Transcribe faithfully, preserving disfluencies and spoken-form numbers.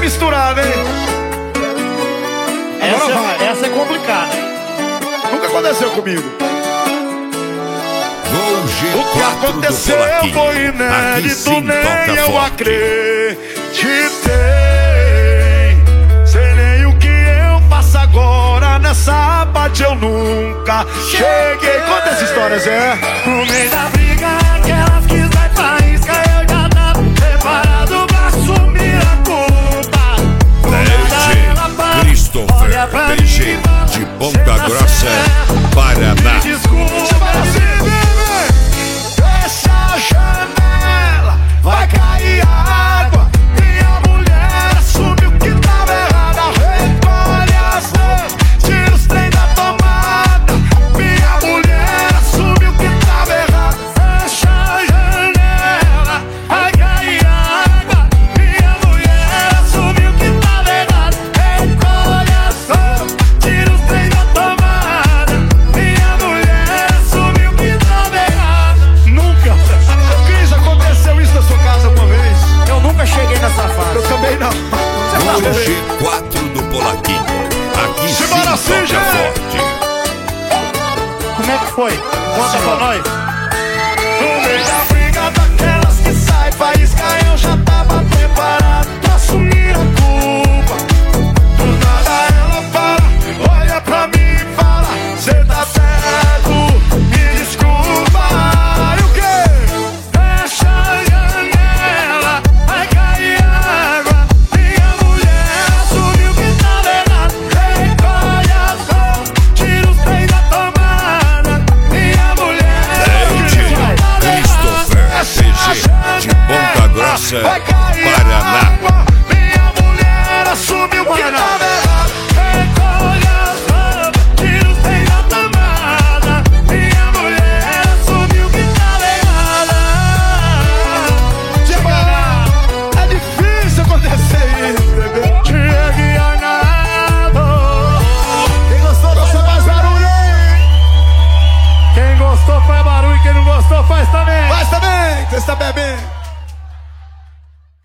misturada, hein? Essa, essa é complicada. Nunca aconteceu comigo. O que aconteceu foi inédito, nem eu acreditei. Sei nem o que eu faço agora, nessa parte eu nunca cheguei. Conta essa história, Zé. No meio da briga, aquelas que sai faísca, eu já tava preparado pra assumir a culpa. D J Christopher, D J de Ponta Grossa, Paraná. Desculpa, fecha a janela, vai cair água. Minha mulher assumiu que tava errada. Recolhe as mãos, tira os trem da tomada. Minha mulher assumiu que tava errada. fecha a janela, vai cair água. Minha mulher assumiu que tava errado. Recolhe as mãos, tira os trem da tomada. Minha mulher assumiu que tava errado. Nunca. Cris, aconteceu isso na sua casa uma vez? Eu nunca cheguei nessa fase. Eu também não. Você tá O doido? G quatro do Polaquinho. Aqui sim Simbora sim, toca gente. forte. Como é que foi? Conta pra nós. No meio da briga daquelas que sai faísca, eu já tava preparado pra assumir a culpa. Do nada ela fala, olha pra mim e fala: cê tá certo, me desculpa. E o quê? Fecha a janela, vai cair água. Minha mulher assumiu que tava errado. Recolhe as mãos, tira os trem da tomada. Minha mulher D J Christopher, D J de Ponta Grossa, Vai cair